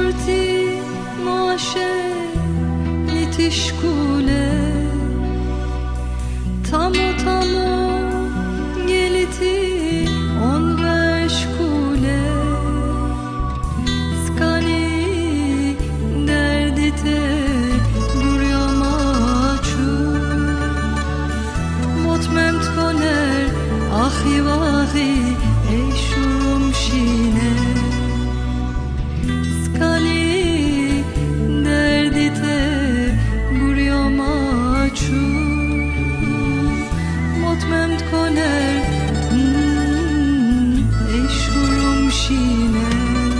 Shpirti moshe nitishkule Tamo geliti on veşkule Skani derdite duryamaçu Motmemt koner ahi vahi ey şurum şine Skani derdite duryamaçu Motmemt koner ey şurum şine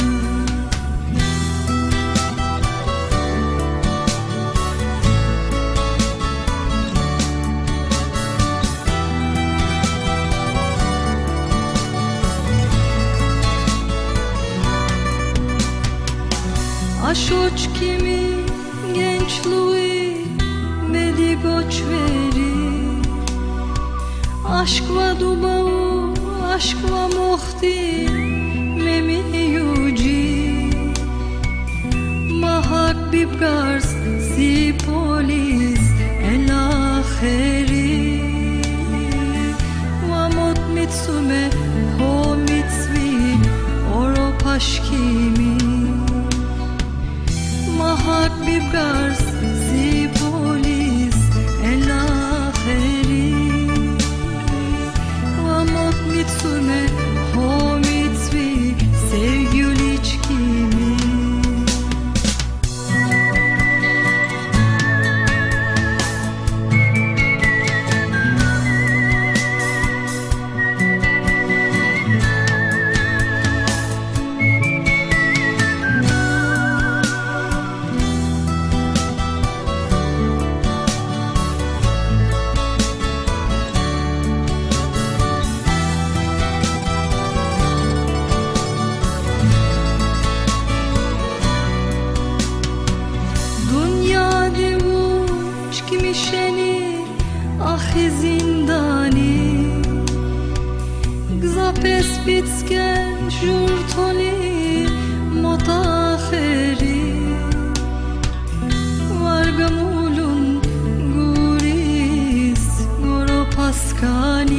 Aşoç kimi gençliği bedi göç verir Aşk va dubau, aşk va muhti memi yuji Mahak bibgars si polis el aheri Va mot mitsume ho mitzvi oro paşkimi Mahak bibgars si polis el aheri Vamot mitsume ho mitzvi sevgili içkimi Misheni ahi zindani Gzapes bitsken jurtoli motaheri Vargamulun guris goro paskani